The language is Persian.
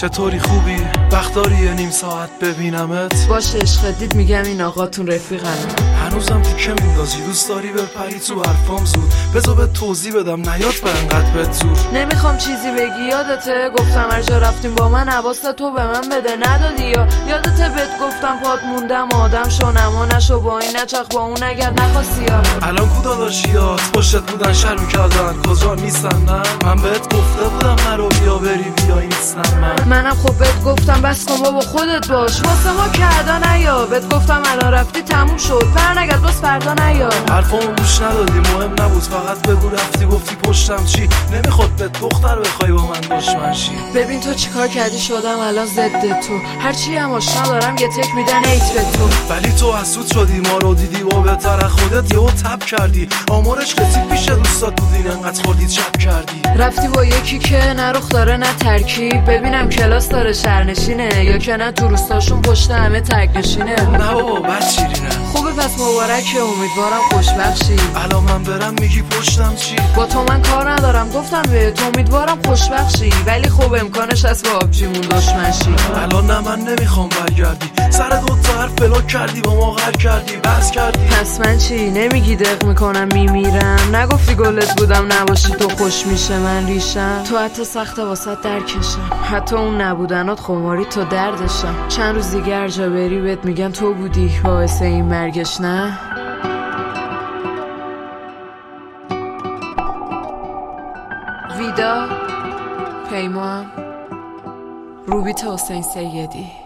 چطوری خوبی؟ وقت داری یه نیم ساعت ببینمت؟ باشه عشق دید میگم این آقاتون رفیقمه. هنوزم تیکه میندازی دوست داری بپری تو حرفام زود بذار به توضیح بدم نیاد به انقدر بهت زور. نمیخوام چیزی بگی یادته گفتم هر جا رفتیم با من حواست تو به من بده ندادی یا یادته بهت گفتم پات موندم آدم شو نما نشو با این نچخ با اون اگر نخواستی یا الان کو داداشیات پشتت بودن شر میکردن کجا نیستن نه من بهت گفته بودم نرو بیا بری بیا نیستم منم خب بهت گفتم بس کن بابا خودت باش واسه ما کردا نیا بهت گفتم الان رفتی تموم شد برنگرد باز فردا نیا حرفامو گوش ندادی مهم نبود فقط بگو رفتی گفتی پشتم چی نمیخواد به دختر بخوای با من دشمن شی. ببین تو چیکار کردی شدم الان ضد تو هرچی هم آشنا دارم یه تک میدن ایت به تو ولی تو حسود شدی ما رو دیدی و بهتر خودت یهو تب کردی آمارش کسی پیش دوستات بودین انقدر خوردی چپ کردی رفتی با یکی که نه رخ داره نه ترکیب ببینم کلاس داره شهرنشینه یا که نه تو روستاشون پشت همه ترک نشینه نه بابا بد شیرینه خوبه پس مبارکه امیدوارم خوشبخت شی. الان من برم میگی پشتم چی با تو من کار ندارم گفتم بهت امیدوارم خوشبخت شی ولی خب امکانش هست با آبجیمون دشمن شی. الان نه من نمیخوام برگردی سر دو تا حرف بلاک کردی با ما غر کردی بس کردی پس من چی نمیگی دق میکنم میمیرم نگفتی گلت بودم نباشی تو خوش میشه من ریشم تو حتی سخت واسط درکشم حتی اون نبودنات خماری تو دردشم چند روز دیگه هر جا بری بهت میگن تو بودی باعث این مرگش نه ویدا پیمان روبیت حسین سیدی